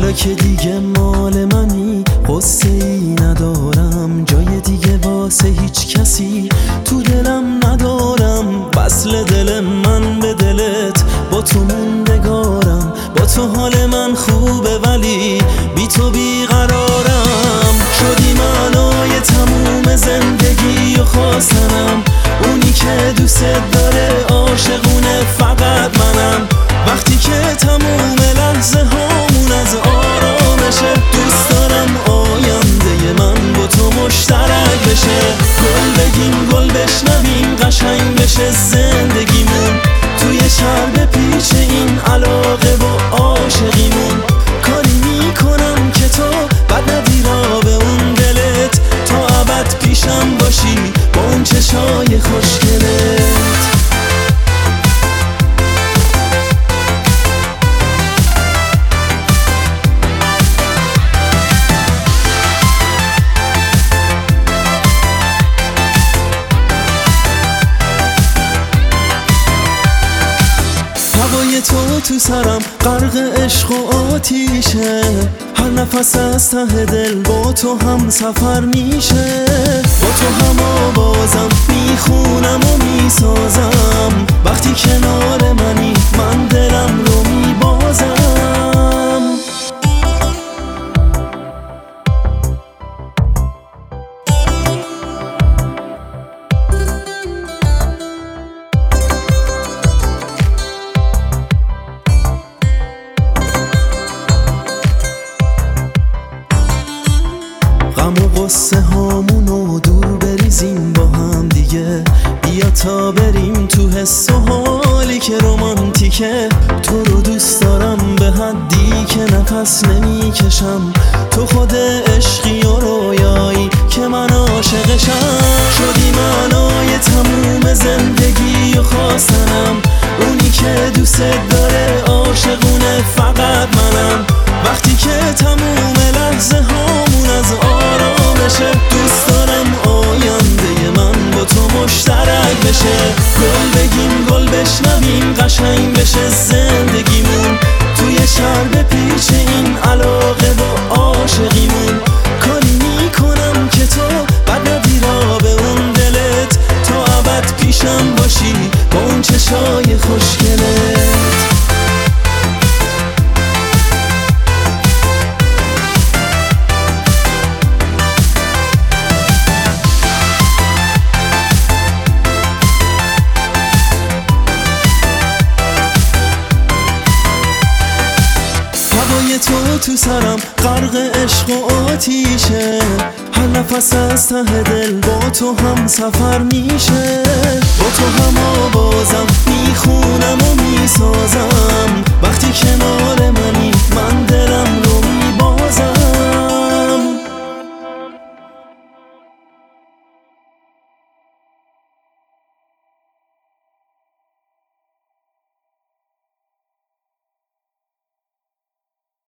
حالا که دیگه مال منی قصه ای ندارم، جای دیگه واسه هیچ کسی تو دلم ندارم. وصل دل من به دلت با تو موندگارم، با تو حال من خوبه ولی بی تو بیقرارم. شدی معنای تموم زندگی و خواستنم، اونی که دوست داره عاشقونه فقط منم. وقتی که تموم لحظه هامون از آرامشه، دوست دارم آینده من با تو مشترک بشه. گل بگیم گل بشنویم قشنگ بشه زندگیمون، توی شرب پیچ این علاقه و عاشقیمون. کاری میکنم که تو بد ندی را به اون دلت، تا ابد پیشم باشی با اون چشای خوشگلت. تو سرم غرق عشق و آتیشه، هر نفس از ته دل با تو هم سفر میشه. با تو هم آوازم میخونم و میسازم، وقتی کنار منی من دلم رو میبازم. غم و قصه هامونو دور بریزیم با هم دیگه، بیا تا بریم تو حس و حالی که رومانتیکه. تو رو دوست دارم به حدی که نفس نمیکشم، تو خود عشقی و رویایی که من عاشقشم. شدی معنای تموم زندگی و خواستنم، اونی که دوست داره عاشقونه فقط منم. وقتی که تموم لحظه هامون از آرامشه، دوست دارم آینده من با تو مشترک بشه. گل بگیم گل بشنویم قشنگ بشه زندگیمون، توی شرب پیچ این علاقه و عاشقیمون. کاری میکنم که تو بد ندی را به اون دلت، تا ابد پیشم باشی با اون چشای خوشگلت. تو سرم غرق عشق و آتیشه، هر نفس از ته دل با تو هم سفر میشه. با تو هم آوازم میخونم و میسازم، وقتی کنار منی من